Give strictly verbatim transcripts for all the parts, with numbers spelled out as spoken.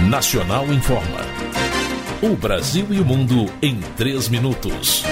Nacional Informa. O Brasil e o mundo em três minutos.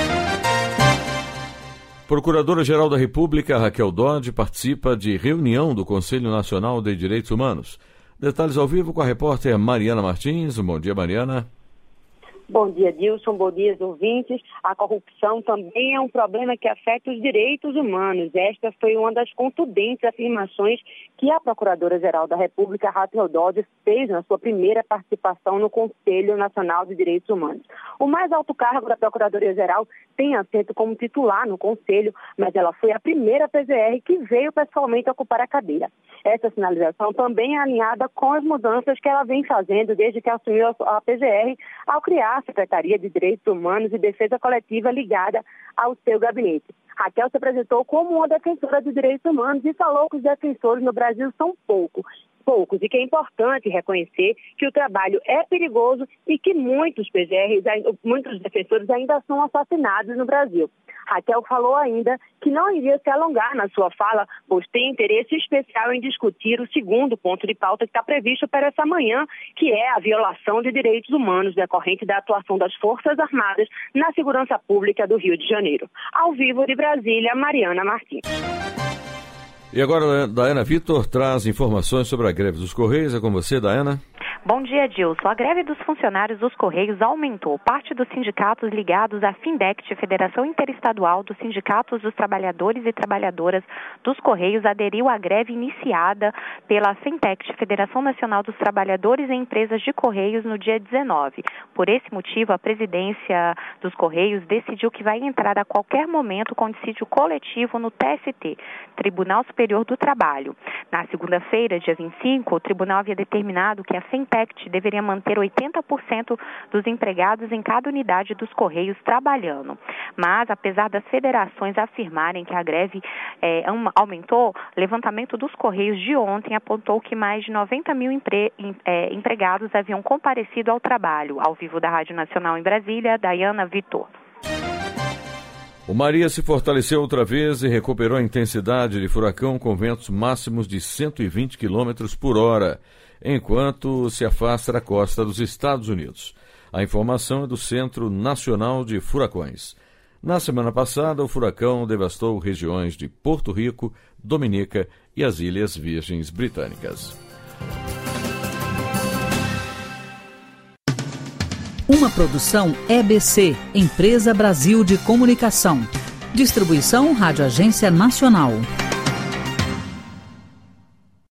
Procuradora-Geral da República, Raquel Dodge, participa de reunião do Conselho Nacional de Direitos Humanos. Detalhes ao vivo com a repórter Mariana Martins. Bom dia, Mariana. Bom dia, Dilson. Bom dia, ouvintes. A corrupção também é um problema que afeta os direitos humanos. Esta foi uma das contundentes afirmações que a Procuradora-Geral da República, Raquel Dodge, fez na sua primeira participação no Conselho Nacional de Direitos Humanos. O mais alto cargo da Procuradoria-Geral tem assento como titular no Conselho, mas ela foi a primeira P G R que veio pessoalmente ocupar a cadeira. Essa sinalização também é alinhada com as mudanças que ela vem fazendo desde que assumiu a P G R ao criar a Secretaria de Direitos Humanos e Defesa Coletiva ligada ao seu gabinete. Raquel se apresentou como uma defensora dos direitos humanos e falou que os defensores no Brasil são poucos. poucos e que é importante reconhecer que o trabalho é perigoso e que muitos P G Rs, muitos defensores ainda são assassinados no Brasil. Raquel falou ainda que não iria se alongar na sua fala, pois tem interesse especial em discutir o segundo ponto de pauta que está previsto para essa manhã, que é a violação de direitos humanos decorrente da atuação das Forças Armadas na segurança pública do Rio de Janeiro. Ao vivo de Brasília, Mariana Martins. E agora, Daiana Vitor traz informações sobre a greve dos Correios. É com você, Daiana. Bom dia, Dilson. A greve dos funcionários dos Correios aumentou. Parte dos sindicatos ligados à Findect, Federação Interestadual dos Sindicatos dos Trabalhadores e Trabalhadoras dos Correios, aderiu à greve iniciada pela Fintect, Federação Nacional dos Trabalhadores e Empresas de Correios, no dia dezenove. Por esse motivo, a presidência dos Correios decidiu que vai entrar a qualquer momento com dissídio coletivo no T S T, Tribunal Superior do Trabalho. Na segunda-feira, dia vinte e cinco, o tribunal havia determinado que a Fintect deveria manter oitenta por cento dos empregados em cada unidade dos Correios trabalhando. Mas, apesar das federações afirmarem que a greve é, aumentou, o levantamento dos Correios de ontem apontou que mais de noventa mil empre, é, empregados haviam comparecido ao trabalho. Ao vivo da Rádio Nacional em Brasília, Daiana Vitor. O Maria se fortaleceu outra vez e recuperou a intensidade de furacão com ventos máximos de cento e vinte quilômetros por hora, enquanto se afasta da costa dos Estados Unidos. A informação é do Centro Nacional de Furacões. Na semana passada, o furacão devastou regiões de Porto Rico, Dominica e as Ilhas Virgens Britânicas. Uma produção E B C, Empresa Brasil de Comunicação. Distribuição Rádio Agência Nacional.